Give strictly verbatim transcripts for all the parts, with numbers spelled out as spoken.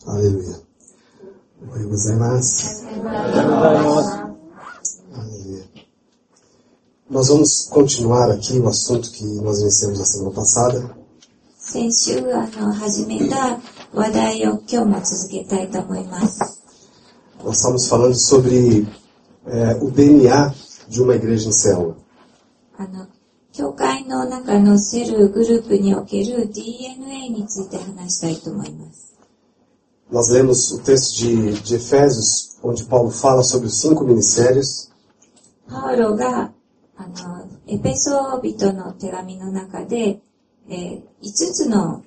Aleluia. Oi, gozaimasu. Aleluia. Nós vamos continuar aqui o assunto que nós iniciamos na semana passada. 先週あの始めた話題を今日も続けたいと思います。 Nós estamos falando sobre é, o D N A de uma igreja em célula. あの教会の中のセルグループにおける ディーエヌエー について話したいと思います。 Nós lemos o texto de, de Efésios, onde Paulo fala sobre os cinco ministérios. パウロがあのエペソ人の手紙の中で、えー、いつつの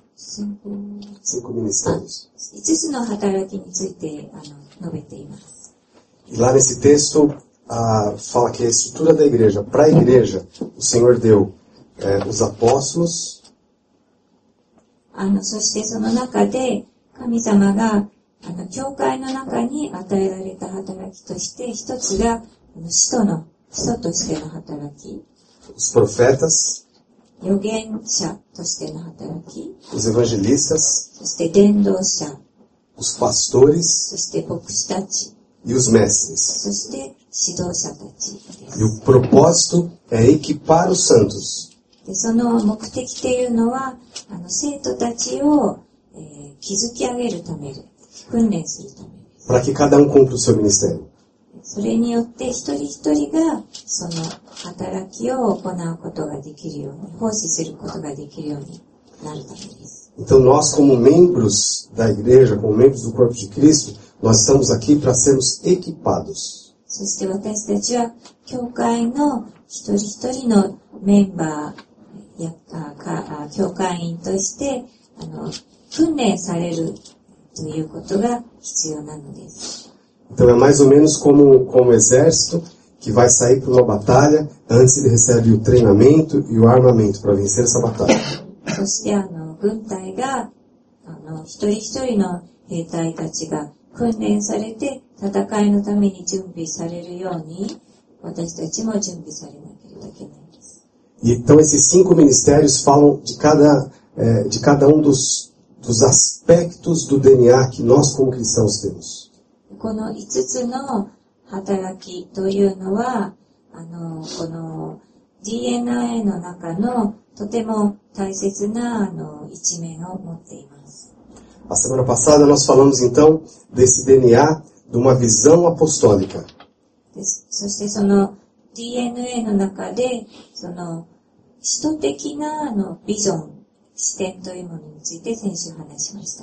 Cinco ministérios. いつつの働きについてあの述べています。 E lá nesse texto ah, fala que a estrutura da igreja, para a igreja, o Senhor deu eh, os apóstolos, あのそしてその中で神様があの教会の中に与えられた働きとして一つがあの使徒の使徒としての働き、 os profetas, 預言者としての働き、 os evangelistas, そして伝道者、 os pastores そして牧師たち、 e os mestres. そして指導者たちで E o す。 propósito é equipar os santos でその目的っていうのはあの生徒たちを、えー、築き上げるためで、訓練するためです。 para que cada um cumpra o seu ministério. それによって一人一人がその働きを行うことができるように、奉仕することができるようになるためです。 Então nós, como membros da igreja, como membros do corpo de Cristo, nós estamos aqui para sermos equipados. そして私たちは教会の一人一人のメンバーやあかあ教会員としてあの訓練されるということが必要なのです。 Então é mais ou menos como, como um exército que vai sair para uma batalha, antes ele recebe o treinamento e o armamento para vencer essa batalha. そしてあの軍隊があの一人一人の兵隊たちが訓練されて戦いのために準備されるように私たちも準備されなければいけないです。 E então esses cinco ministérios falam de cada, eh, de cada um dos, dos aspectos do D N A que nós como cristãos temos. このいつつの働きというのはあのこの ディーエヌエー の中のとても大切なあの一面を持っています。 A semana passada nós falamos então desse D N A de uma visão apostólica. です。そしてその ディーエヌエー の中でその使徒的なあのビジョン、視点というものについて先週話しました。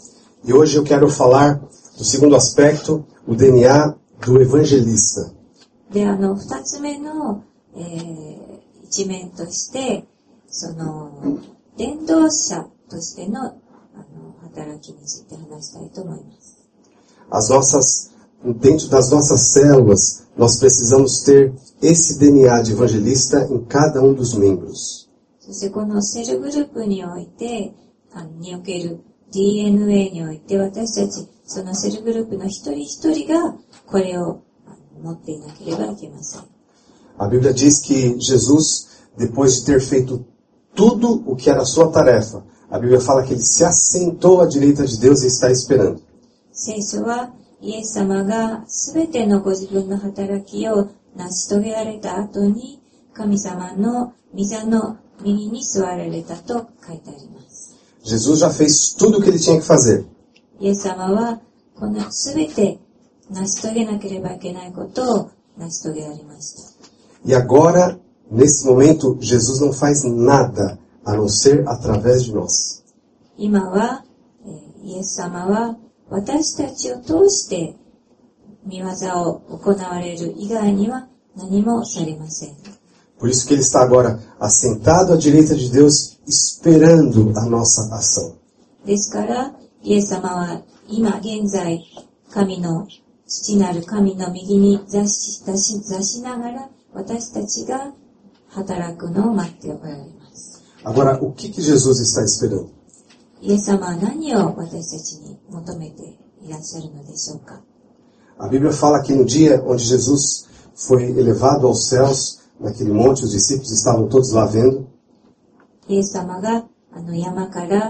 E hoje eu quero falar do segundo aspecto, o D N A do evangelista. で、あの二つ目の、えー、一面としてその伝道者としてのあの働きについて話したいと思います。 As nossas, dentro das nossas células, nós precisamos ter esse D N A de evangelista em cada um dos membros. そしてこのセルグループにおいてあのにおける ディーエヌエー において私たちそのセルグループの一人一人がこれを持っていなければいけません。 A Bíblia diz que Jesus, depois de ter feito tudo o que era a sua tarefa, a Bíblia fala que ele se assentou à direita de Deus e está esperando. 聖書はイエス様がすべてのご自分の働きを成し遂げられた後に神様の御座の右に座られたと書いてあります。 Jesus já fez tudo o que ele tinha que fazer. イエス様はこのすべて成し遂げなければいけないことを成し遂げられました。 E agora, nesse momento, Jesus não faz nada a não ser através de nós. 今は、えー、イエス様は私たちを通して御業を行われる以外には何もされません。 Por isso que ele está agora assentado à direita de Deus, esperando a nossa ação. ですからイエス様は今現在神の父なる神の右に座し、座し、座しながら私たちが働くのを待っておられます。 Agora, o que que Jesus está esperando? イエス様は何を私たちに求めていらっしゃるのでしょうか。 A Bíblia fala que no dia onde Jesus foi elevado aos céus, naquele monte, os discípulos estavam todos lá vendo. イエス様があの山から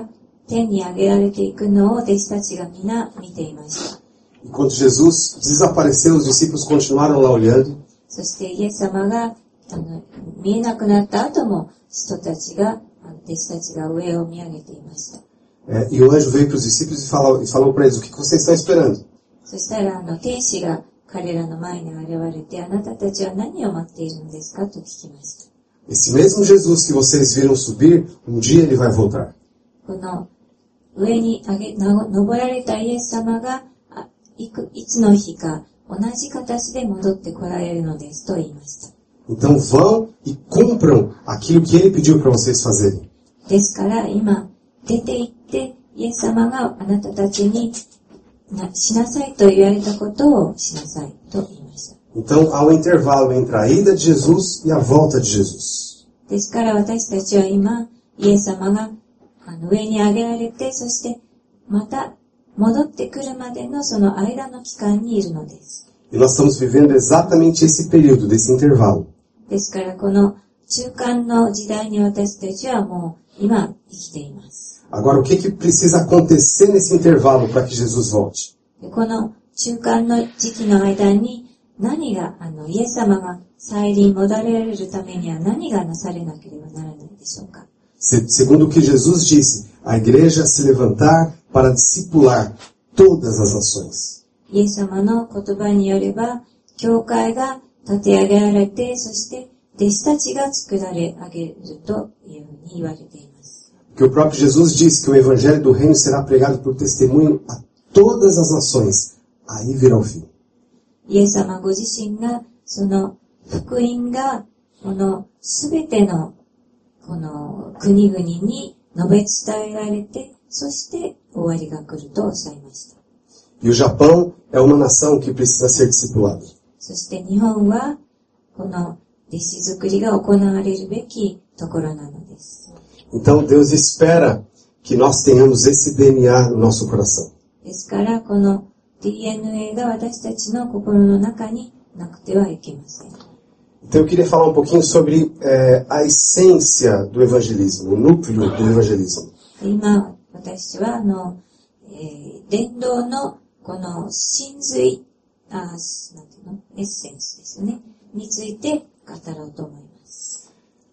天に上げられていくのを弟子たちが皆見ていました。 Enquanto Jesus desapareceu, os discípulos continuaram lá olhando. そしてイエス様があの見えなくなった後も人たちが、弟子たちが上を見上げていました。 É, e o anjo veio para os discípulos e falou, e falou para eles, o que vocês estão esperando? そしたらあの天使が彼らの前に現れて、あなたたちは何を待っているのですかと聞きました。 Esse mesmo Jesus que vocês viram subir, um dia ele vai voltar. この上に上げな登られたイエス様があ い, くいつの日か同じ形で戻って来られるのですと言いました。 Então vão e cumpram aquilo que ele pediu para vocês fazerem. ですから今出て行ってイエス様があなたたちになしなさいと言われたことをしなさいと言いました。 Então há um intervalo entre a ida de Jesus e a volta de Jesus. ですから私たちは今イエス様があの上に上げられて、そしてまた戻ってくるまでのその間の期間にいるのです。 E nós estamos vivendo exatamente esse período, desse intervalo. ですからこの中間の時代に私たちはもう今生きています。 Agora, o que que precisa acontecer nesse intervalo para que Jesus volte? この中間の時期の間に何が、あの、イエス様が再臨戻られるためには何がなされなければならないでしょうか。 Segundo o que Jesus disse, a igreja se levantar para discipular todas as nações. イエス様の言葉によれば、教会が立て上げられて、そして弟子たちが作られ上げるというふうに言われています。 Porque o próprio Jesus disse que o evangelho do reino será pregado por testemunho a todas as nações. Aí virá o fim. イエス様ご自身が、その福音が、このすべてのこの国々に述べ伝えられて、そして終わりが来るとおっしゃいました。 E o Japão é uma nação que precisa ser discipulada. そして日本はこの弟子作りが行われるべきところなのです。 Então Deus espera que nós tenhamos esse D N A no nosso coração. ですからこの ディーエヌエー が私たちの心の中になくてはいけません。 Então eu queria falar um pouquinho sobre eh, a essência do evangelismo, o núcleo do evangelismo. 今私はあの、えー、伝道のこの真髄、あ、なんていうの、エッセンスですよね、について語ろうと思います。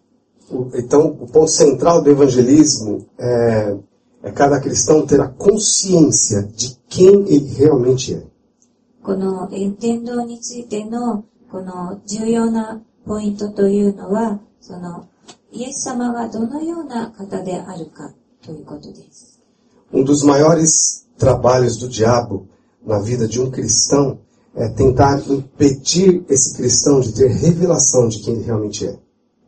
Então o ponto central do evangelismo é, é cada cristão ter a consciência de quem ele realmente é. この伝道についてのこの重要なポイントというのは、そのイエス様がどのような方であるかということです。 Um dos maiores trabalhos do diabo na vida de um cristão é tentar impedir esse cristão de ter revelação de quem ele realmente é.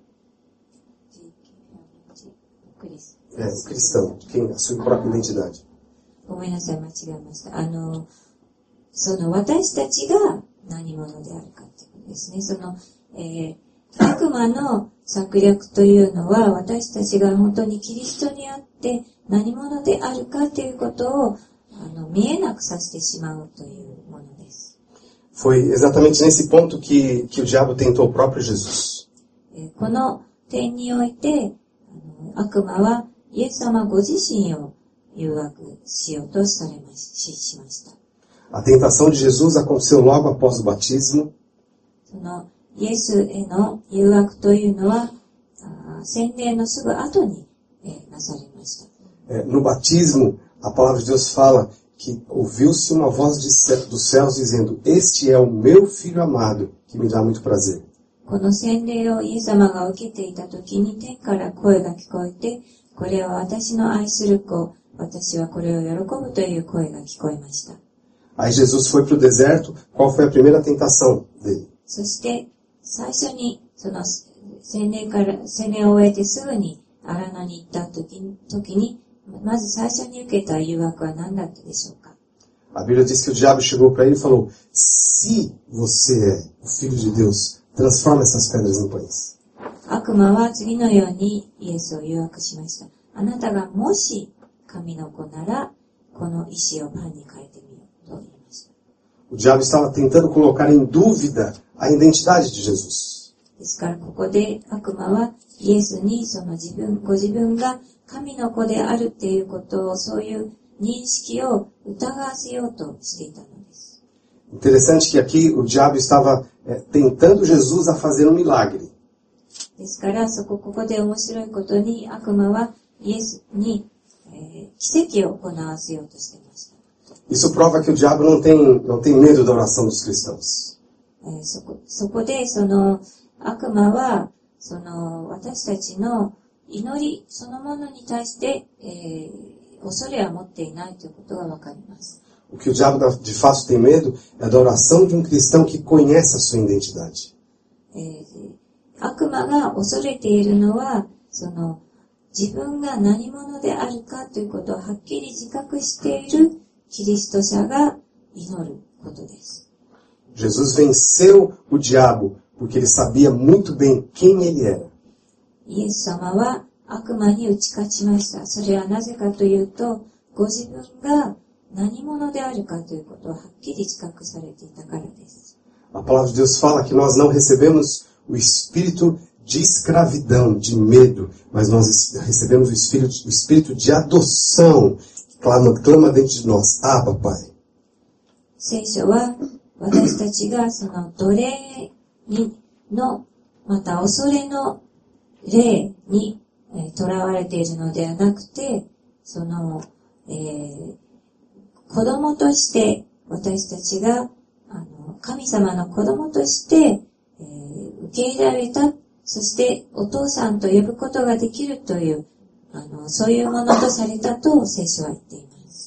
É, o cristão, de quem a sua própria identidade. ごめんなさい、間違えました。あの、その私たちが何者であるかってことですね。その、えー、悪魔の策略というのは、私たちが本当にキリストにあって何者であるかということをあの見えなくさせてしまうというものです。 Foi exatamente nesse ponto que, que o diabo tentou o próprio Jesus. えー、この点において、あの悪魔はイエス様ご自身を誘惑しようとされま し, しました。 A tentação de Jesus aconteceu logo após o batismo. そのイエスへの誘惑というのは、洗礼のすぐ後に、えー、なされました。 No batismo, a palavra de Deus fala que ouviu-se uma voz de, dos céus dizendo: Este é o meu filho amado, que me dá muito prazer. この洗礼をイエス様が受けていたときに天から声が聞こえて、これは私の愛する子、私はこれを喜ぶという声が聞こえました。 Aí Jesus foi para o deserto. Qual foi a primeira tentação dele? そして最初にその洗礼から洗礼を終えてすぐに荒野に行った時に、時にまず最初に受けた誘惑は何だったでしょうか。 A Bíblia diz que o diabo chegou para ele e falou: Se você é o filho de Deus, transforma essas pedras em pães. 悪魔は次のようにイエスを誘惑しました。あなたがもし神の子ならこの石をパンに変えてみようと言いました。 O diabo estava tentando colocar em dúvida a identidade de Jesus. ですからここで悪魔はイエスにその自分、ご自分が神の子であるっていうことを、そういう認識を疑わせようとしていたのです。 Interessante que aqui o diabo estava é, tentando Jesus a fazer um milagre. ですからそこ、ここで面白いことに悪魔はイエスに、えー、奇跡を行わせようとしていました。 Isso prova que o diabo não tem, não tem medo da oração dos cristãos. えー、そこ、そこでその悪魔はその私たちの祈りそのものに対して、えー、恐れは持っていないということがわかります。 O que o diabo de fato tem medo é da oração de um cristão que conhece a sua identidade. えー、悪魔が恐れているのはその自分が何者であるかということをはっきり自覚しているキリスト者が祈ることです。 Jesus venceu o diabo porque ele sabia muito bem quem ele era. イエス様は悪魔に打ち勝ちました。それはなぜかというと、ご自分が何者であるかということをはっきり自覚されていたからです。 A palavra de Deus fala que nós não recebemos o espírito de escravidão, de medo, mas nós recebemos o espírito, o espírito de adoção, que clama, clama dentro de nós. Abba, Pai. 聖書は私たちがその奴隷にの、また恐れの霊に囚われているのではなくて、その、えー、子供として私たちがあの神様の子供として、えー、受け入れられた、そしてお父さんと呼ぶことができるというあのそういうものとされたと聖書は言っています。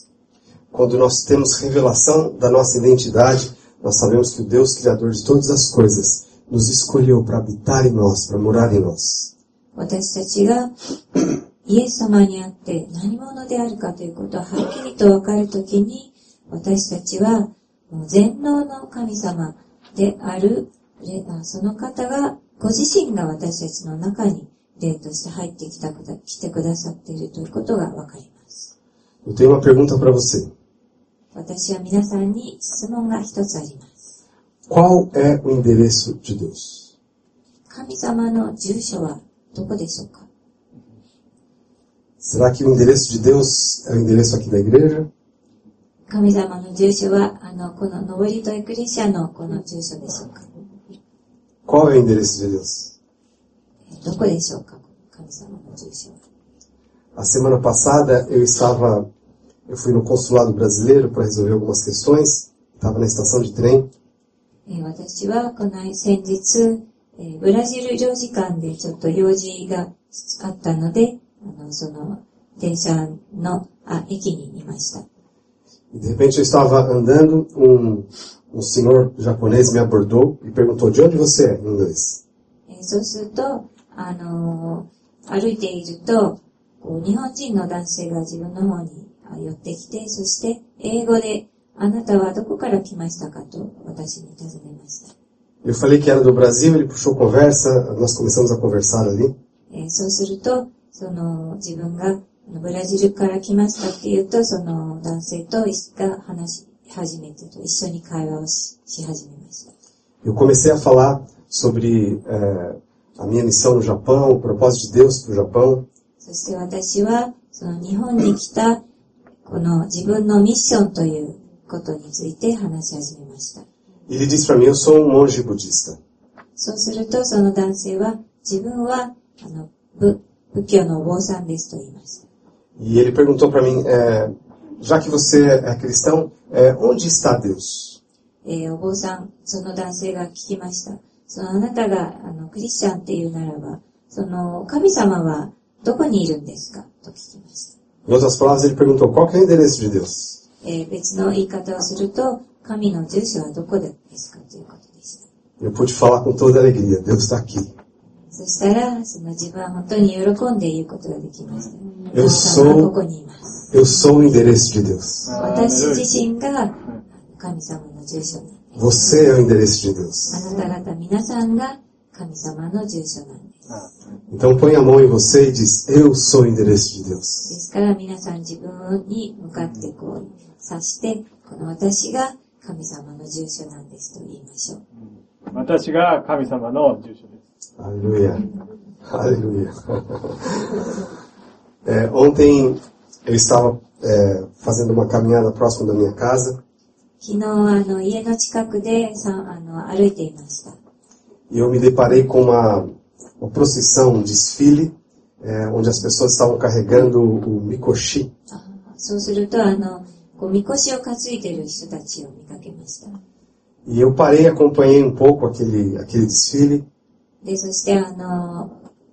Quando nós temos revelação da nossa identidade, nós sabemos que o Deus Criador de todas as coisas nos escolheu para habitar em nós, para morar em nós. 私たちがイエス様にあって何者であるかということをはっきりと分かるときに、私たちはもう全能の神様であるその方がご自身が私たちの中に霊として入ってきた来てくださっているということが分かります。 Eu tenho uma pergunta para você. 私は皆さんに質問が一つあります。 Qual é o endereço de Deus? 神様の住所はどこでしょうか? Será que o endereço de Deus é o endereço aqui da igreja? 神様の住所はあのこの登りとエクレシアのこの住所でしょうか? Qual é o endereço de Deus? どこでしょうか? 神様の住所は. A semana passada eu estava, eu fui no consulado brasileiro para resolver algumas questões. Estava na estação de trem. 私はこの先日ブラジル領事館でちょっと用事があったので、あのその電車のあ駅にいました。 De repente eu estava andando, um, um senhor japonês me abordou e perguntou: de onde você é, em inglês? そうすると、あの歩いていると、こう日本人の男性が自分の方に寄ってきて、そして英語であなたはどこから来ましたかと私に尋ねました。 Eu falei que era do Brasil, ele puxou conversa, nós começamos a conversar ali. そうすると、その自分がブラジルから来ましたっていうと、その男性とが話し始めてと一緒に会話を し, し始めました。 Eu comecei a falar sobre eh, a minha missão no Japão, o propósito de Deus para o Japão. そして私はその日本に来たこの自分のミッションということについて話し始めました。 Ele disse para mim: eu sou um monge budista. そうするとその男性は自分はあの 仏, 仏教のお坊さんですと言いました。 E ele perguntou para mim: eh, já que você é cristão, eh, onde está Deus? えー、お坊さん、その男性が聞きました。そのあなたがあのクリスチャンっていうならば、その神様はどこにいるんですかと聞きました。 Em outras palavras, ele perguntou: qual que é o endereço de Deus? えー、別の言い方をすると、神の住所はどこですかということでした。 Eu pude falar com toda alegria: Deus está aqui. そしたら、その自分は本当に喜んで言うことができました。 Eu 神様はここにいます。 sou, eu sou o endereço de Deus. 私自身が神様の住所なんです。 Você é o endereço de Deus. あなた方皆さんが神様の住所なんです。 Então põe a mão em você e diz: eu sou o endereço de Deus. ですから皆さん自分に向かってこう指して、この私が神様の住所なんですと言いましょう。 私が神様の住所です。 Aleluia. Aleluia. É, ontem eu estava é, fazendo uma caminhada próximo da minha casa. 昨日、あの、家の近くでさあの歩いていました。 E eu me deparei com uma, uma procissão, um desfile, é, onde as pessoas estavam carregando o mikoshi. あそうすると、あの、こう、みこしを担いでいる人たちを見かけました。 E eu parei e acompanhei um pouco aquele, aquele desfile. で、そして、あの、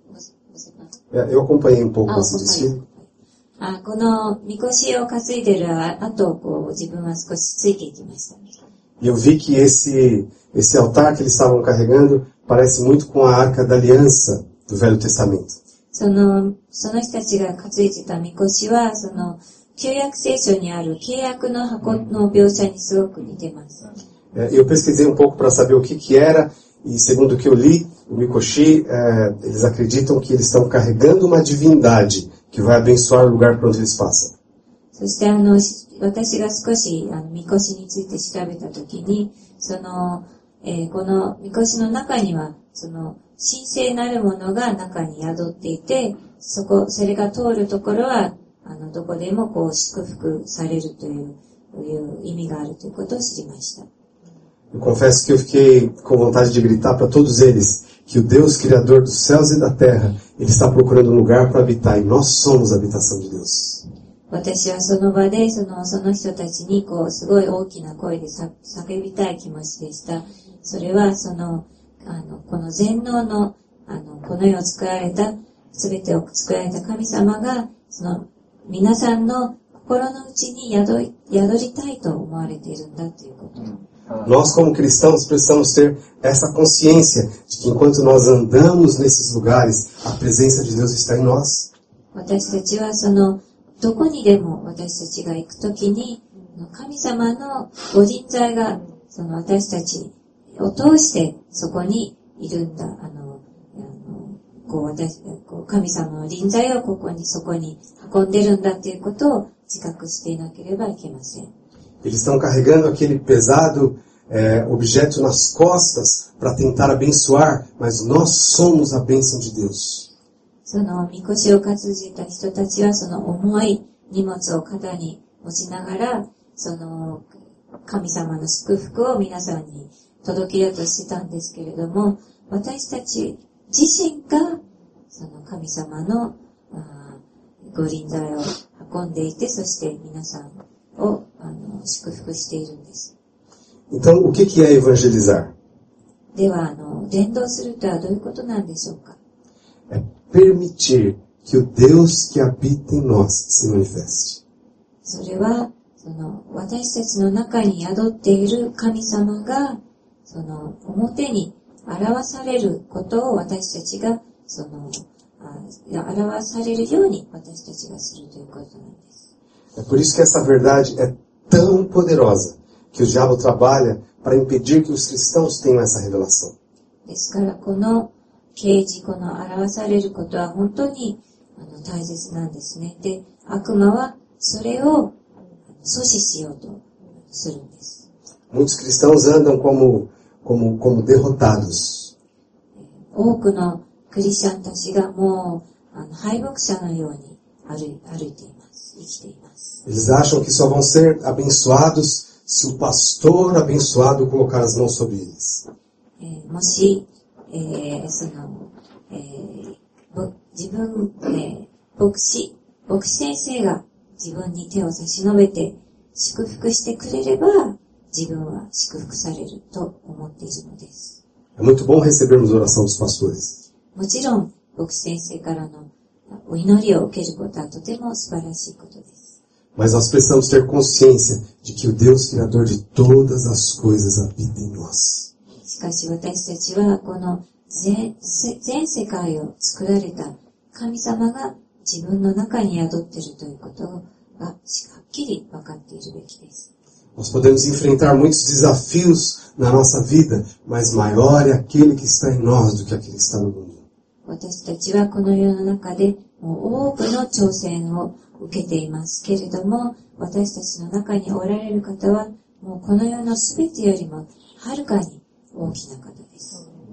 É, eu acompanhei um pouco あ、 esse desfile. あこのみこしを担いでいる後、こう、自分は少しついていきました。 E eu vi que esse, esse altar que eles estavam carregando parece muito com a Arca da Aliança do Velho Testamento. その、その人たちが担いでたみこしは、その、旧約聖書にある契約の箱の描写にすごく似てます。 É, eu pesquisei um pouco para saber o que que era, e segundo o que eu li, o mikoshi, é, eles acreditam que eles estão carregando uma divindade que vai abençoar o lugar por onde eles passam. そしてあの、私が少し、あの、みこしについて調べたときに、その、えー、このみこしの中には、その、神聖なるものが中に宿っていて、そこ、それが通るところは、あの、どこでもこう、祝福されるという、いう意味があるということを知りました。 Eu confesso que eu fiquei com vontade de gritar para todos eles que o Deus Criador dos céus e da terra, Ele está procurando um lugar para habitar, e nós somos a habitação de Deus. 私はその場で、その、その人たちに、こう、すごい大きな声で叫びたい気持ちでした。それは、その、あの、この全能の、あの、この世を作られた、すべてを作られた神様が、その、皆さんの心の内に宿り、宿りたいと思われているんだということ。 Nós, como cristãos, precisamos ter essa consciência de que enquanto nós andamos nesses lugares, a presença de Deus está em nós. 私たちはその、どこにでも私たちが行くときに、神様のご臨在が、その私たちを通してそこにいるんだ。あの、あのこう私、こう神様の臨在をここに、そこに運んでるんだということを自覚していなければいけません。 Eles estão carregando aquele pesado é, objeto nas costas para tentar abençoar, mas nós somos a bênção de Deus. その、みこしを担いだ人たちは、その重い荷物を肩に持ちながら、その、神様の祝福を皆さんに届けようとしてたんですけれども、私たち自身が、その神様のご臨在を運んでいて、そして皆さんをあの祝福しているんです。 Então, o que que é evangelizar? では、あの、伝道するとはどういうことなんでしょうか? É permitir que o Deus que habita em nós se manifeste. それは、その、私たちの中に宿っている神様が、その、表に表されることを私たちが、その、あ表されるように私たちがするということなんです。 É por isso que essa verdade é tão poderosa que o diabo trabalha para impedir que os cristãos tenham essa revelação. ですから、この啓示、この表されることは本当にあの大切なんですね。で、悪魔はそれを阻止しようとするんです。 Muitos cristãos andam como, como, como derrotados. 多くのクリスチャンたちがもうあの敗北者のように歩い、歩いています。生きています。 Eles acham que só vão ser abençoados se o pastor abençoado colocar as mãos sobre eles. えー、もし、えー、その、えー、ぼ自分、えー、牧師、牧師先生が自分に手を差し伸べて祝福してくれれば、自分は祝福されると思っているのです。 É muito bom recebermos a oração dos pastores. もちろん、牧師先生からのお祈りを受けることはとても素晴らしいことです。 Mas nós precisamos ter consciência de que o Deus Criador de todas as coisas habita em nós. しかし私たちはこの 全, 全世界を作られた神様が自分の中に宿っているということがはっきり分かっているべきです。 Nós podemos enfrentar muitos desafios na nossa vida, mas maior é aquele que está em nós do que aquele que está no mundo. 私たちはこの世の中でもう多くの挑戦を受けていますけれども、私たちの中におられる方はもうこの世のすべてよりもはるかに大きな方です。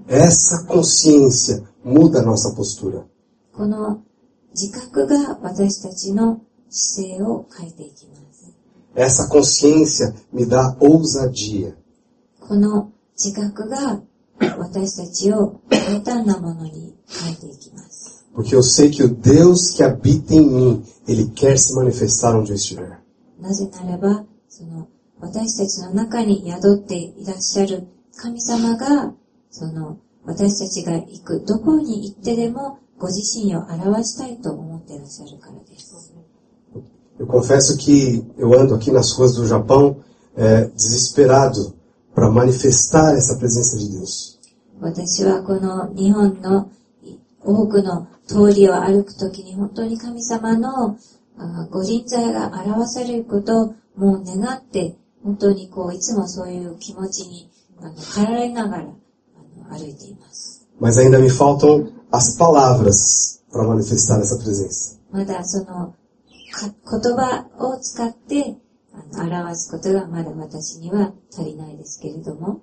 Essa consciência muda a nossa postura. この自覚が私たちの姿勢を変えていきます。 Essa consciência me dá ousadia. この自覚が私たちを大胆なものに変えていきます。 Porque eu sei que o Deus que habita em mim, Ele quer se manifestar onde eu estiver. なぜならば、その私たちの中に宿っていらっしゃる神様が、その私たちが行くどこに行ってでもご自身を表したいと思っていらっしゃるからです。 Eu confesso que eu ando aqui nas ruas do Japão é, desesperado para manifestar essa presença de Deus. 私はこの日本の多くの通りを歩くときに本当に神様のご臨在が表されることをもう願って本当にこういつもそういう気持ちにあの駆られながらあの歩いています。 Mas ainda me faltam as palavras para manifestar essa presença. まだその言葉を使ってあの表すことがまだ私には足りないですけれども。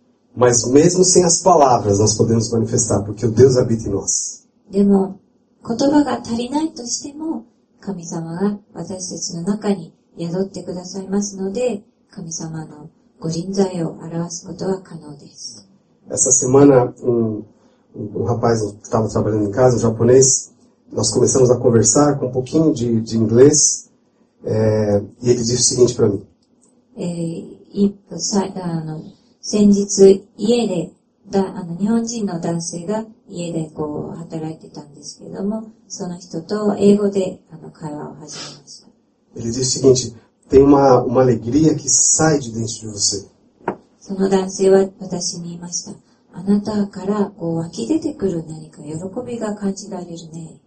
Mas mesmo sem as palavras nós podemos manifestar, porque o Deus habita em nós. でも言葉が足りないとしても神様が私たちの中に宿ってくださいますので、神様のご臨在を表すことは可能です。 Essa semana um, um rapaz que estava trabalhando em casa, um japonês, nós começamos a conversar com um pouquinho de, de inglês, é, e ele disse o seguinte para mim. えー、いさあの先日家でだあの日本人の男性が家でこう働いてたんですけれども、その人と英語であの会話を始めました。 Ele disse o seguinte: tem uma uma alegria que sai de dentro de você. その男性は私に言いました。あなたからこう湧き出てくる何か喜びが感じられるね。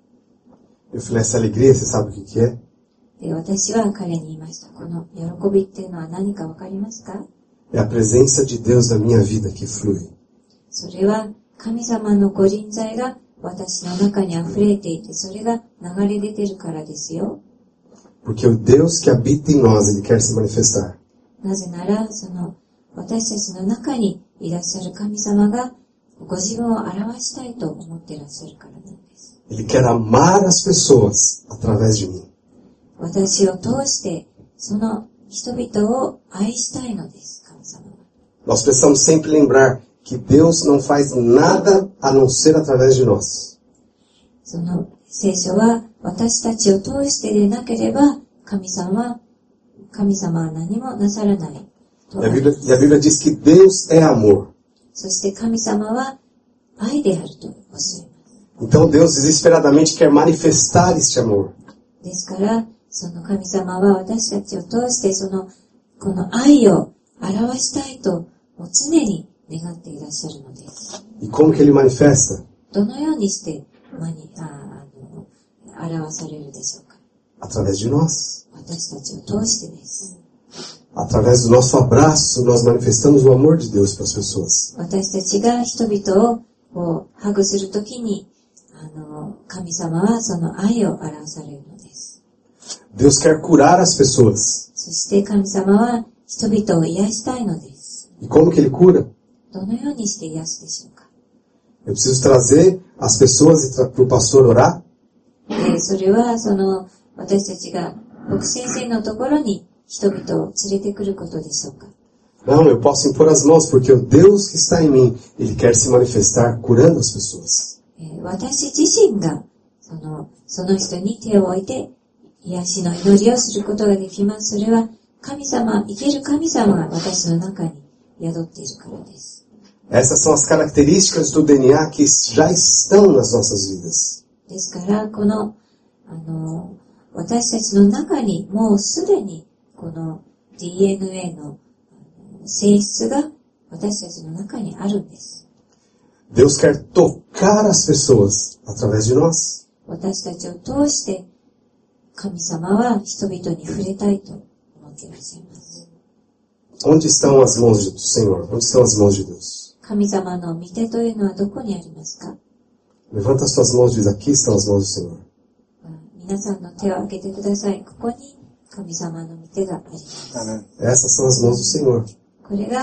Eu falei: essa alegria, você sabe o que que é? で、私は彼に言いました。この喜びっていうのは何かわかりますか？ É a presença de Deus na minha vida que flui. それは神様のご臨在が私の中に溢れていて、それが流れ出てるからですよ。 Porque o Deus que habita em nós, Ele quer se manifestar. なぜなら、その私たちの中にいらっしゃる神様がご自分を表したいと思っていらっしゃるからなんです。 Ele quer amar as pessoas através de mim. 私を通してその人々を愛したいのです、神様は。 Nós precisamos sempre lembrar que Deus não faz nada a não ser através de nós. その聖書は私たちを通してでなければ神様、神様は何もなさらない。 E a Bíblia, e a Bíblia diz que Deus é amor. そして神様は愛であるとおっしゃいます。 Então Deus desesperadamente quer manifestar este amor. ですから、その神様は私たちを通してそのこの愛を表したいともう常に願っていらっしゃるのです。 E como que Ele manifesta? どのようにしてマニああの表されるでしょうか。 Através de nós. 私たちを通してです。 Através do nosso abraço, nós manifestamos o amor de Deus para as pessoas. 私たちが人々をこうハグするときにあの神様はその愛を表されるのです。 Deus quer curar as pessoas. そして神様は人々を癒したいのです。 E como que Ele cura? どのようにして癒すでしょうか。 Eu preciso trazer as pessoas para o pastor orar. でそれはその私たちが牧先生のところに人々を連れてくることでしょうか。 Não, eu posso impor as mãos porque o Deus que está em mim, Ele quer se manifestar curando as pessoas. 私自身がそのその人に手を置いて癒しの祈りをすることができます。それは神様、生ける神様が私の中に宿っているからです。 Essas são as características do D N A que já estão nas nossas vidas. ですからこのあの私たちの中にもうすでにこの ディーエヌエー の性質が私たちの中にあるんです。 Deus quer tocar as pessoas através de nós. 私たちを通して神様は人々に触れたいと思っていらっしゃいます。 Onde estão as mãos do Senhor? Onde estão as mãos de Deus? 神様の御手というのはどこにありますか？ Levanta as tuas mãos e diz: aqui estão as mãos do Senhor. 皆さんの手を挙げてください。ここに神様の御手があります。 Essas são as mãos do Senhor. これが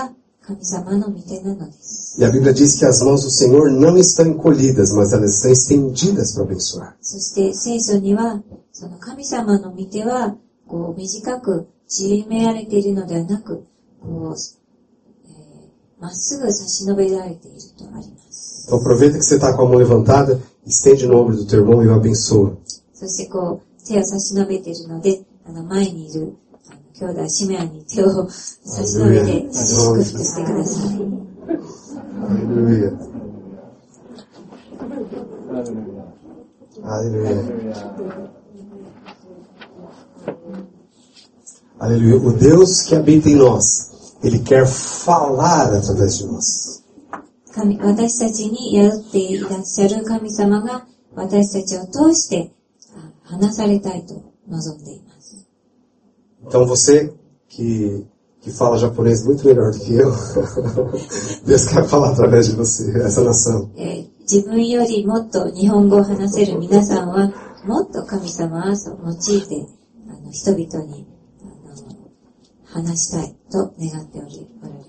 神様の御手なのです。 E a Bíblia diz que as mãos do Senhor não estão encolhidas, mas elas estão estendidas para abençoar. そして聖書には、その神様の御手は、こう短く縮められているのではなく、こう、えー、まっすぐ差し伸べられているとあります。 Então aproveita que você está com a mão levantada, estende no ombro do teu irmão e o abençoa. そしてこう、手を差し伸べているので、あの前にいる兄弟シメアに手を差し伸べて祝福してください。 Aleluia. Aleluia. Aleluia. O Deus que habita em nós, Ele quer falar através de nós. 神、私たちに宿っていらっしゃる神様が私たちを通して話されたいと望んでいます。 Então você que, que fala japonês muito melhor do que eu, Deus quer falar através de você, essa nação. えー、自分よりもっと日本語を話せる皆さんは、もっと神様はそう用いて、あの人々にあの話したいと願っておりおられます。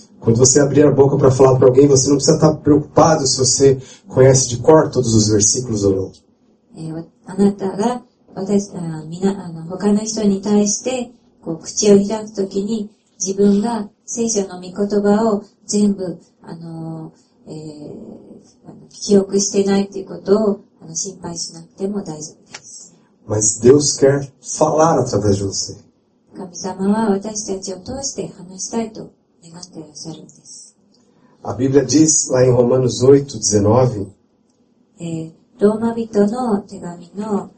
Quando você abrir a boca para falar para alguém, você não precisa estar preocupado se você conhece de cor todos os versículos ou não. えー、あなたが私あみなあの他の人に対してこう口を開くときに自分が聖書の御言葉を全部あの、えー、記憶してないということをあの心配しなくても大丈夫です。 Mas Deus quer falar através de você. 神様は私たちを通して話したいと願っていらっしゃるんです。 A Bíblia diz lá em Romanos oito, dezenove. えー、ローマ人の手紙の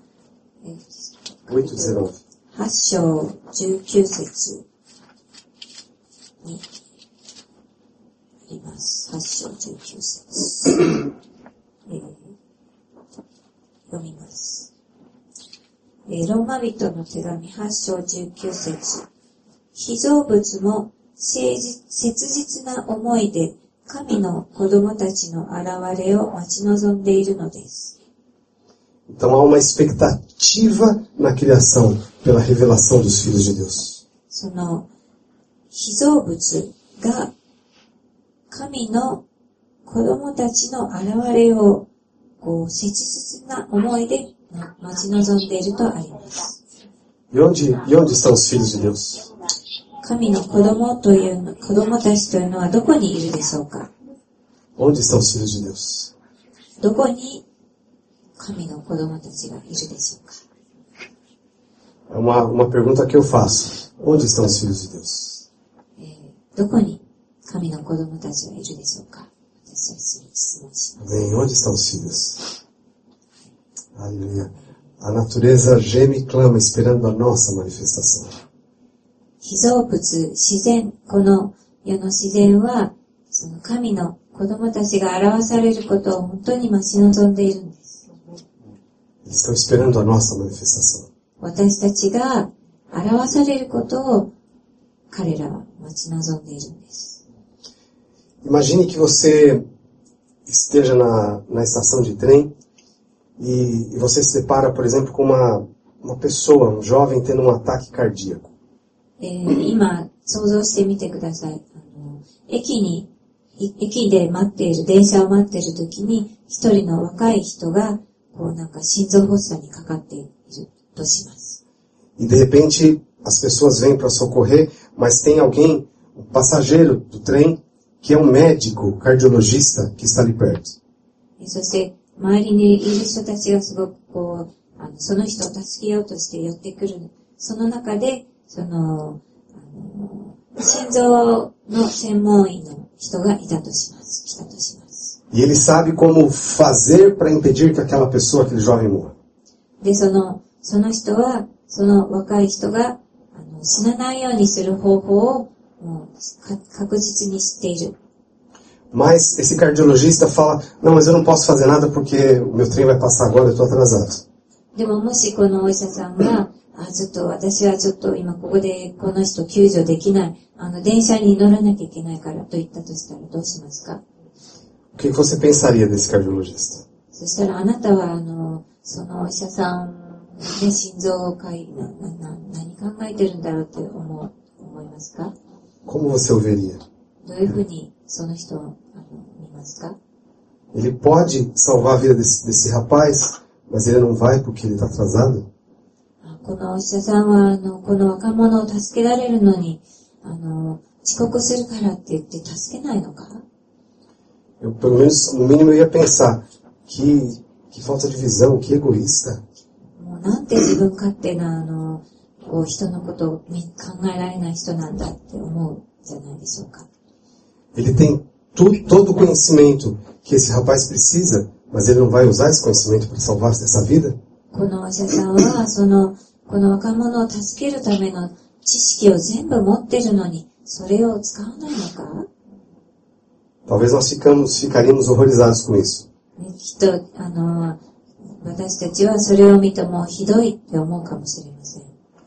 oito, dezenove. はち章じゅうきゅう節にあります。はち章じゅうきゅう節、えー、読みます、えー。ローマ人の手紙はち章じゅうきゅう節。被造物も誠実、切実な思いで神の子供たちの現れを待ち望んでいるのです。 Então há uma expectativa na criação pela revelação dos filhos de Deus. その被造物が神の子供たちの現れをこう切実な思いで待ち望んでいるとあります。 E onde, e onde estão os filhos de Deus? 神の子供というの、子供たちというのはどこにいるでしょうか？ Onde estão os filhos de Deus? どこに神の子供たちがいるでしょうか？ É uma, uma pergunta que eu faço. Onde estão os filhos de Deus? えー、どこに神の子供たちがいるでしょうか？私は質問します。 Amém. Onde estão os filhos? Aleluia. A natureza geme e clama esperando a nossa manifestação. 被造物、自然、この世の自然は、その神の子供たちが表されることを本当に待ち望んでいるんです。 Eles estão esperando a nossa manifestação. 私たちが表されることを彼らは待ち望んでいるんです。 Imagine que você esteja na, na estação de trem e, e você se depara, por exemplo, com uma, uma pessoa, um jovem tendo um ataque cardíaco. えー、今、想像してみてください。あの、駅に、駅で待っている、電車を待っているときに、一人の若い人が、こうなんか心臓発作にかかっているとします。 E de repente, as pessoas vêm para socorrer, mas tem alguém, um passageiro do trem, que é um médico cardiologista que está ali perto. そして、周りにいる人たちがすごくこう、あのその人を助けようとして寄ってくる。その中で、その、あの、心臓の専門医の人がいたとします。来たとします。 E ele sabe como fazer para impedir que aquela pessoa, aquele jovem morra. で、その、その人は、その若い人が、あの、死なないようにする方法を、もう、確実に知っている。 Mas esse cardiologista fala, não, mas eu não posso fazer nada porque o meu trem vai passar agora, eu estou atrasado. でももしこのお医者さんが、あ、ちょっと私はちょっと今ここでこの人救助できない。あの、電車に乗らなきゃいけないからと言ったとしたらどうしますか？ O que você pensaria desse cardiologista? そしたらあなたは、あの、そのお医者さん、ね、心臓科医、な、な、な、何考えてるんだろうって思う、思いますか？ Como você o veria? どういうふうにその人をあの見ますか？ Ele pode salvar a vida desse, desse rapaz, mas ele não vai porque ele está atrasado? このお医者さんは、あの、この若者を助けられるのに、あの、遅刻するからって言って助けないのか？ Eu, pelo menos, no mínimo, eu ia pensar, que, que falta de visão, que egoísta. もうなんて自分勝手な、あの、こう人のことを考えられない人なんだって思うじゃないでしょうか。 Ele tem tu, todo o conhecimento que esse rapaz precisa, mas ele não vai usar esse conhecimento para salvar essa vida? このお医者さんは、その、この若者を助けるための知識を全部持ってるのに、それを使わないのか？ Talvez nós ficamos, ficaríamos horrorizados com isso. きっと、あの、私たちはそれを見てもひどいって思うかもしれません。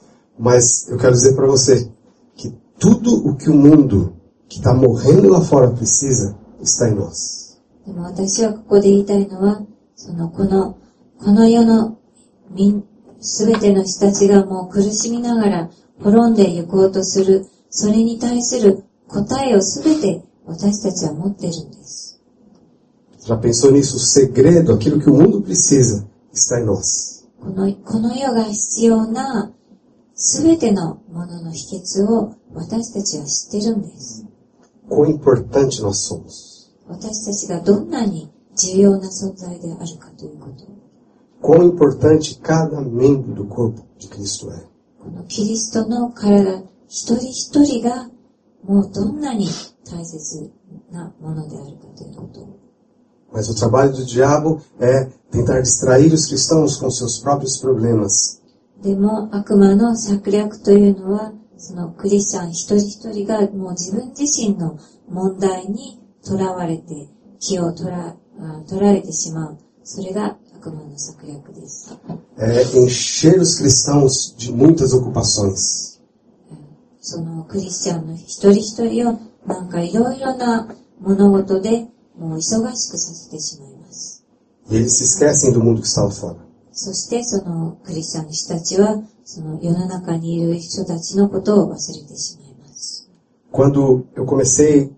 Mas eu quero dizer para você que tudo o que o mundo que está morrendo lá fora precisa está em nós. でも私はここで言いたいのは、その、この、この世のすべての人たちがもう苦しみながら滅んで行こうとする、それに対する答えをすべて私たちは持ってるんです。 Já pensou nisso? O segredo, aquilo que o mundo precisa, está em nós. この、この世が必要なすべてのものの秘訣を私たちは知ってるんです。 Quão importante nós somos. 私たちがどんなに重要な存在であるかということ。 Quão importante cada membro do corpo de Cristo é. このキリストの体一人一人がもうどんなに大切なものであるかということ。 Mas o trabalho do diabo é tentar distrair os cristãos com seus próprios problemas. でも悪魔の策略というのは、そのクリスチャン一人一人がもう自分自身の問題にとらわれて気を取ら、取られてしまう。それが悪魔の策略です。 É encher os cristãos de muitas ocupações. そのクリスチャンの一人一人をなんかいろいろな物事でもう忙しくさせてしまいます。 E eles se esquecem do mundo que está lá fora. そしてそのクリスチャンの人たちはその世の中にいる人たちのことを忘れてしまいます。 Quando eu comecei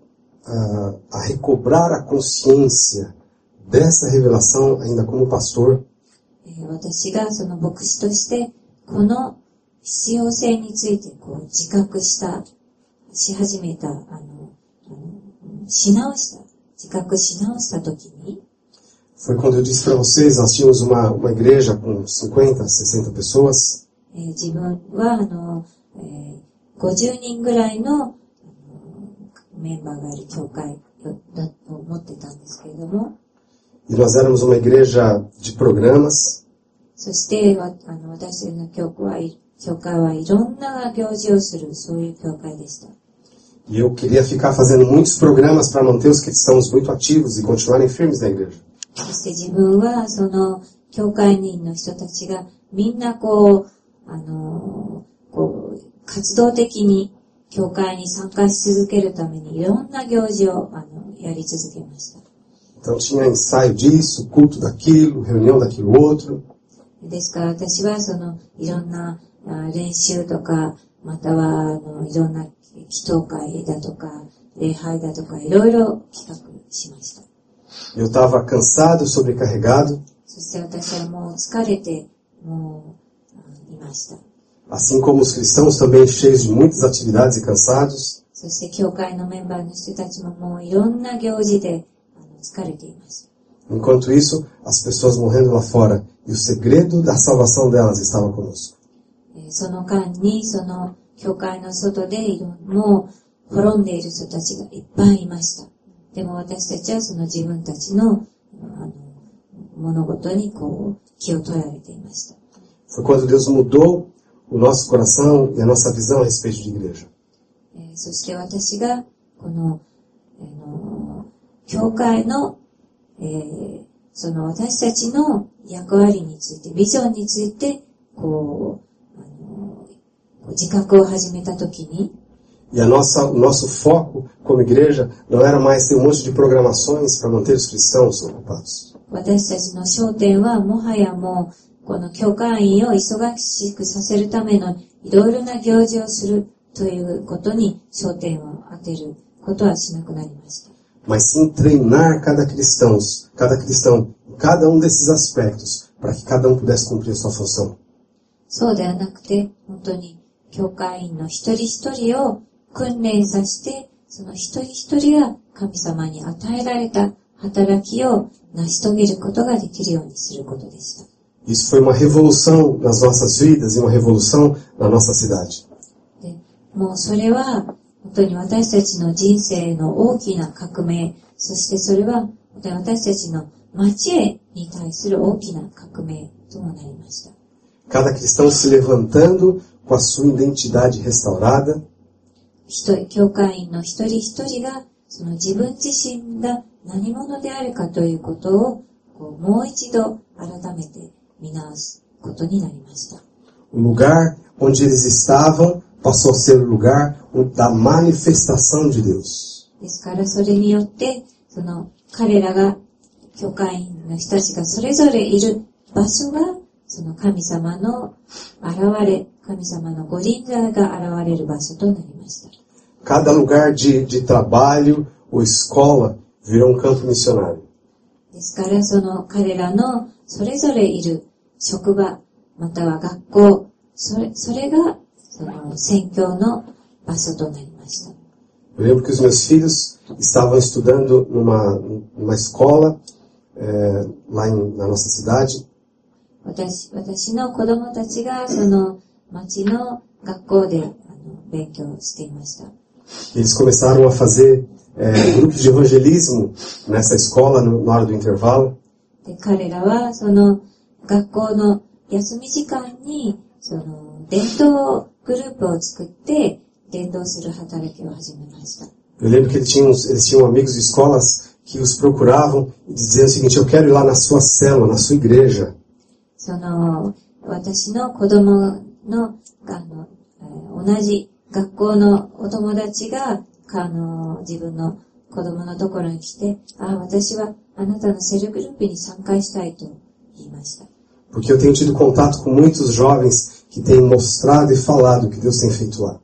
a, a recobrar a consciência dessa revelação ainda como pastor, 私がその牧師としてこの必要性についてこう自覚したし始めたあのあのし直した自覚し直したときに foi quando eu disse para vocês, nós tínhamos uma, uma igreja com cinquenta, sessenta pessoas. えー、自分はあの、えー、ごじゅうにんぐらいの、あのメンバーがいる教会を持ってたんですけれども、 E nós éramos uma igreja de programas. そしてあの私の教会は、教会はいろんな行事をするそういう教会でした。 E eu queria ficar fazendo muitos programas para manter os cristãos muito ativos e continuarem firmes na igreja. そして自分はその教会人の人たちがみんなこう、あのー、こう活動的に教会に参加し続けるためにいろんな行事をあのやり続けました。 Então tinha ensaio disso, culto daquilo, reunião daquilo outro. ですから私はそのいろんな練習とかまたはあのいろんな祈祷会だとか礼拝だとかいろいろ企画しました。 Eu estava cansado, sobrecarregado. そして私はもう疲れてもういました。 Assim como os cristãos também cheios de muitas atividades e cansados. そして教会のメンバーの人たちももういろんな行事であの疲れています。 Enquanto isso, as pessoas morrendo lá fora e o segredo da salvação delas estava conosco. その間にその教会の外でもう滅んでいる人たちがいっぱいいました。でも私たちはその自分たちの、あの物事にこう気を取られていました。 Foi quando Deus mudou o nosso coração e a nossa visão a respeito de igreja. そして私がこの、あの教会の、えー、その私たちの役割について、ビジョンについてこう、あの自覚を始めたときに。 E a nossa, o nosso foco como igreja não era mais ter um monte de programações para manter os cristãos ocupados. 私たちの焦点はもはやもうこの教会員を忙しくさせるためのいろいろな行事をするということに焦点を当てることはしなくなりました。 mas sim treinar cada cristão, cada cristão, em cada um desses aspectos, para que cada um pudesse cumprir a sua função. そうではなくて、本当に教会員の一人一人を訓練させて、その一人一人が神様に与えられた働きを成し遂げることができるようにすることでした。 Isso foi uma revolução nas nossas vidas e uma revolução na nossa cidade. で、もうそれは本当に私たちの人生の大きな革命、そしてそれは本当に私たちの町へに対する大きな革命ともなりました。 Cada cristão se levantando com a sua identidade restaurada. 一人、教会員の一人一人がその自分自身が何者であるかということをこうもう一度改めて見直すことになりました。 O lugar onde eles estavam passou a ser o lugar da manifestação de Deus. ですからそれによってその彼らが教会員の人たちがそれぞれいる場所がその神様の現れ、神様のご臨在が現れる場所となりました。 Cada lugar de, de trabalho ou escola virou um campo missionário. ですからその彼らのそれぞれいる職場または学校、それ、それがその宣教の場所となりました。 Eu lembro que os meus filhos estavam estudando numa, numa escola é, lá em, na nossa cidade. 私、私の子供たちがその町の学校であの勉強していました。 Eles começaram a fazer é, grupos de evangelismo nessa escola no, na hora do intervalo. で、彼らはその学校の休み時間にその伝道グループを作って伝道する働きを始めました。 Eu lembro que eles tinham, eles tinham amigos de escolas que os procuravam e diziam o seguinte: eu quero ir lá na sua célula, na sua igreja. その私の子供のあの、えー、同じ学校のお友達があの自分の子供のところに来て、あ、私はあなたのセルグループに参加したいと言いました。 Porque eu tenho tido contato com muitos jovens que têm mostrado e falado o que Deus tem feito lá.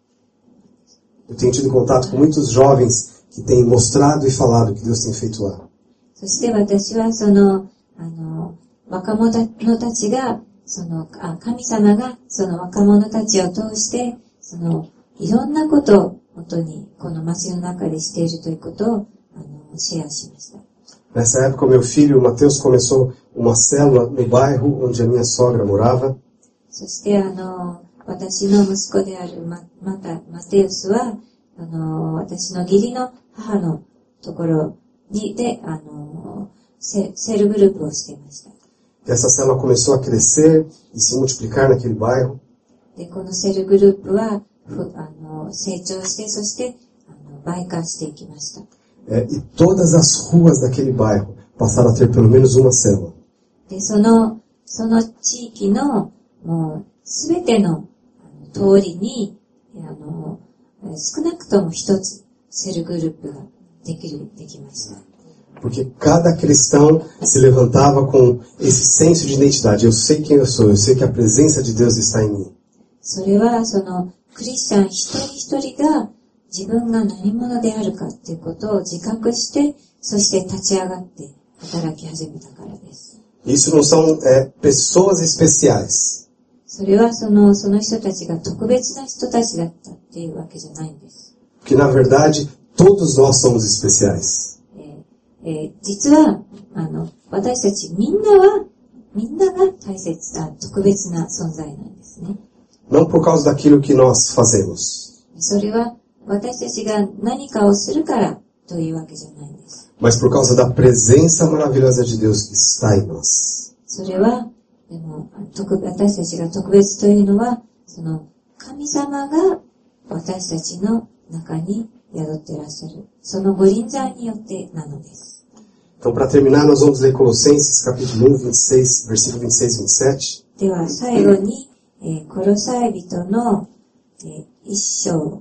Eu tenho tido contato com muitos jovens que têm mostrado e falado o que Deus tem feito lá. そして私はそのあの若者たちがそのあ神様がその若者たちを通してそのいろんなことを本当にこの町の中でしているということをあのシェアしました。 Nessa época, meu filho, Mateus, começou uma célula no bairro onde a minha sogra morava. そしてあの私の息子であるママタマテウスはあの私の義理の母のところにであの セ, セルグループをしていました。 Essa célula começou a crescer e se multiplicar naquele bairro. でこのセルグループはあの成長してそしてあの倍化していきました。 É, e todas as ruas daquele bairro passaram a ter pelo menos uma célula. でそのその地域のもうすべての通りにあの少なくとも一つセルグループができるできました。 Porque cada cristão se levantava com esse senso de identidade. Eu sei quem eu sou, eu sei que a presença de Deus está em mim. それはそのクリスチャン一人一人が自分が何者であるかということを自覚して、そして立ち上がって働き始めたからです。 Isso não são é, pessoas especiais. それはそのその人たちが特別な人たちだったっていうわけじゃないんです。 Porque na verdade todos nós somos especiais. えーえー、実はあの私たちみんなはみんなが大切な特別な存在なんですね。 Não por causa daquilo que nós fazemos. それは私たちが何かをするからというわけじゃないんです。 Mas por causa da presença maravilhosa de Deus que está em nós. それはでも特私たちが特別というのはその神様が私たちの中に宿っていらっしゃるそのご臨在によってなのです。 Então, para terminar, nós vamos ler Colossenses, capítulo um, vinte e seis, versículo vinte e seis, vinte e sete. では最後に、えー、コロサイ人の、えー、一章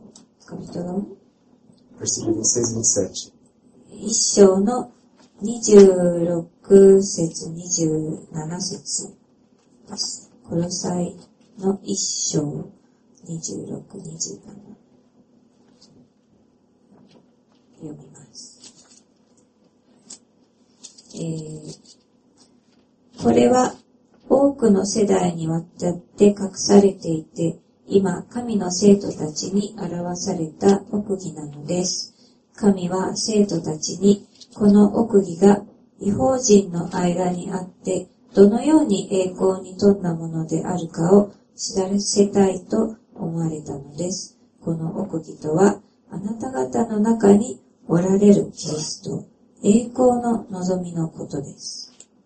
Versículo vinte e seis e vinte e sete. 一章のにじゅうろく節、にじゅうなな節です。コロサイの一章、にじゅうろく、にじゅうなな。 読みます。えー、これは多くの世代にわたって隠されていて、今、神の生徒たちに表された奥義なのです。神は生徒たちに、この奥義が異邦人の間にあって、どのように栄光に富んだものであるかを知らせたいと思われたのです。この奥義とは、あなた方の中におられるキリスト、栄光の望みのことです。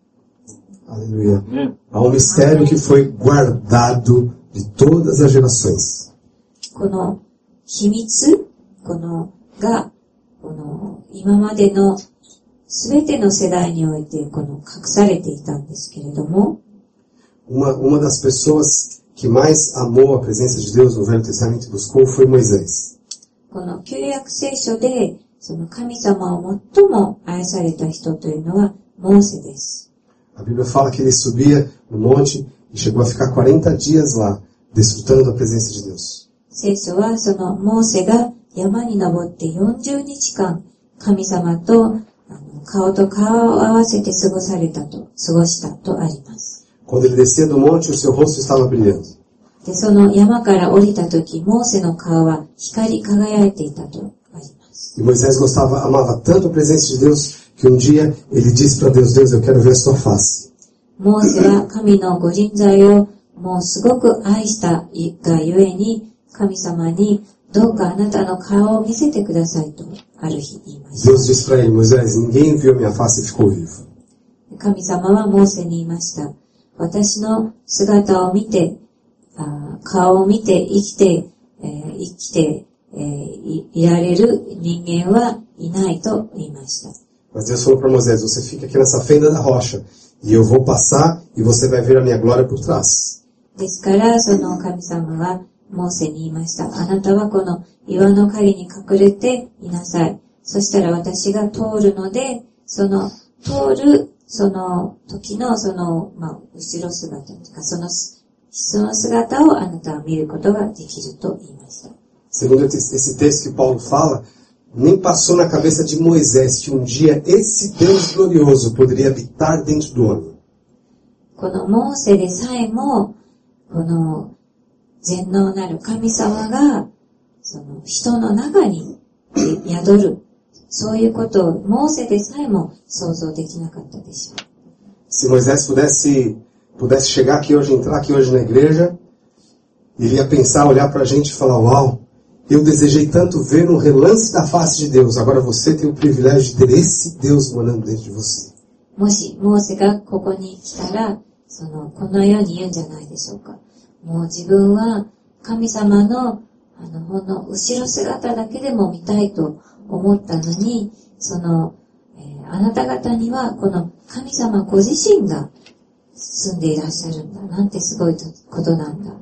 Aleluia. Há um mistério que foi guardado de todas as gerações. この秘密、このが、この今までのすべての世代においてこの隠されていたんですけれども、 Uma, uma das pessoas que mais amou a presença de Deus no Velho Testamento e buscou foi Moisés. この旧約聖書でその神様を最も愛された人というのはモーセです。 A Bíblia fala que ele subia no monte e chegou a ficar quarenta dias lá, desfrutando da presença de Deus. 聖書はそのモーセが山に登ってよんじゅうにちかん神様とあの顔と顔を合わせて過ごされたと、過ごしたとあります。 Quando ele descia do monte, o seu rosto estava brilhando. で、その山から降りたとき、モーセの顔は光り輝いていたとあります。 E Moisés gostava, amava tanto a presença de Deus que um dia ele disse para Deus, Deus, eu quero ver a sua face. モーセは神のご臨在をもうすごく愛したがゆえに、神様にどうかあなたの顔を見せてくださいとある日言いました。 Deus disse para ele, Moisés, ninguém viu minha face e ficou vivo. 神様はモーセに言いました。私の姿を見て、あ顔を見て生きて、えー、生きて、えー、い, いられる人間はいないと言いました。 Mas Deus falou para Moisés, você fica aqui nessa fenda da rocha e eu vou passar e você vai ver a minha glória por trás. ですから、その神様はモーセに言いました。あなたはこの岩の陰に隠れていなさい。そしたら私が通るので、その通るその時のその、まあ、後ろ姿というか、その、その姿をあなたは見ることができると言いました。 Segundo esse texto que Paulo fala, nem passou na cabeça de Moisés que um dia esse Deus glorioso poderia habitar dentro do homem. このモーセでさえも、この全能なる神様が、その人の中に宿る。そういうことをモーセでさえも想像できなかったでしょう。 Se Moisés pudesse, pudesse chegar aqui hoje, entrar aqui hoje na igreja, ele ia pensar, olhar para a gente e falar, uau, eu desejei tanto ver um relance da face de Deus, agora você tem o privilégio de ter esse Deus morando dentro de você. もし、モーセがここに来たら、その、このように言うんじゃないでしょうか。もう自分は神様の、あの、ほんの後ろ姿だけでも見たいと思ったのに、その、えー、あなた方にはこの神様ご自身が住んでいらっしゃるんだ。なんてすごいことなんだ。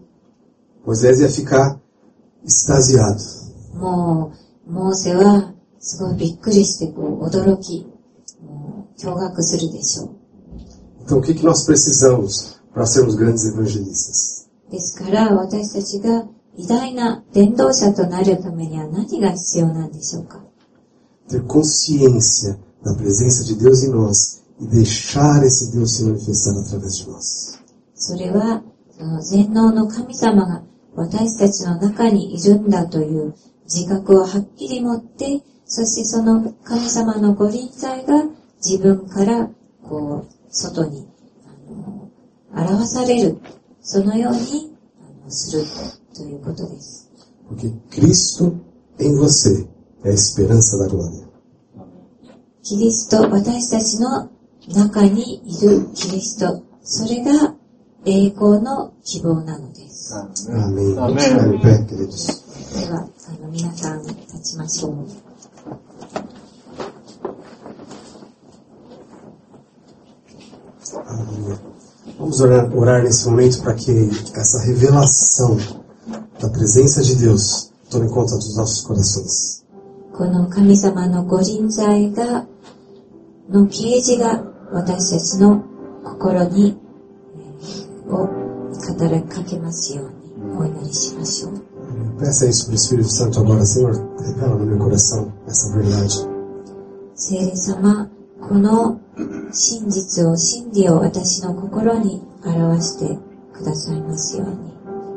Moisés ia ficar extasiado. もう、モーセはすごいびっくりしてこう驚き、もう驚愕するでしょう。 Então o que que nós precisamos para sermos grandes evangelistas? ですから私たちが偉大な伝道者となるためには何が必要なんでしょうか。 Ter consciência da presença de Deus em nós e deixar esse Deus se manifestar através de nós. それはその全能の神様が私たちの中にいるんだという自覚をはっきり持って、そしてその神様のご臨在が自分からこう外にあの表される、そのようにあのするということです。 Porque Cristo em você é a esperança da glória. キリスト、私たちの中にいるキリスト、それが栄光の希望なのです。 Amém. Vamos ficar em pé, queridos. では、あの皆さん立ちましょう。 Aleluia. Vamos orar, orar nesse momento para que essa revelação da presença de Deus tome conta dos nossos corações. この神様のご臨在がの啓示が私たちの心に、えー、を語りかけますようにお祈りしましょう。 Peça isso para o Espírito Santo agora, Senhor. Revela no meu coração essa verdade. 聖霊様、この真実を、真理を私の心に表してくださいますように。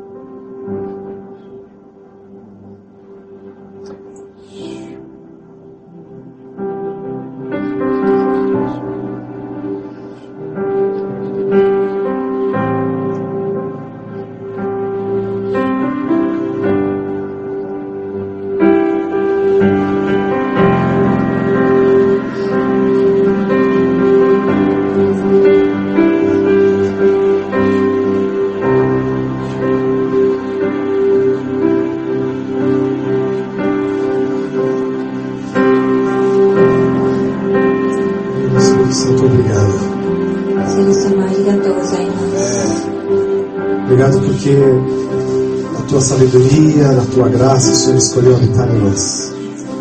Muito obrigado. Obrigado porque na tua sabedoria, na tua graça, o Senhor escolheu habitar em nós.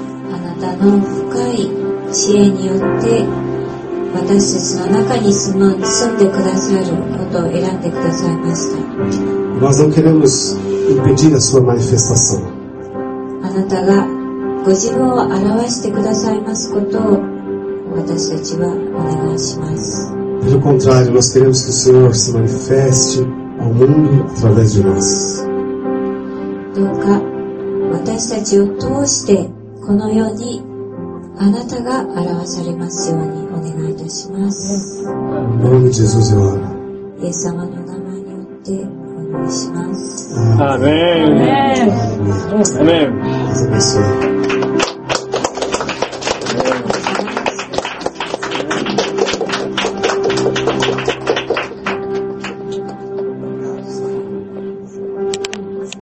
Nós não queremos impedir a sua manifestação. あなたがご自分を表してくださいますことを私たちはお願いします。 Pelo contrário, nós queremos que o Senhor se manifeste ao mundo através de nós. どうか私たちを通してこの世にあなたが表されますようにお願いいたします。 Em nome de Jesus eu oro. イエス様の名前によってお願いします。 アーメン。アーメン。 Deus abençoe.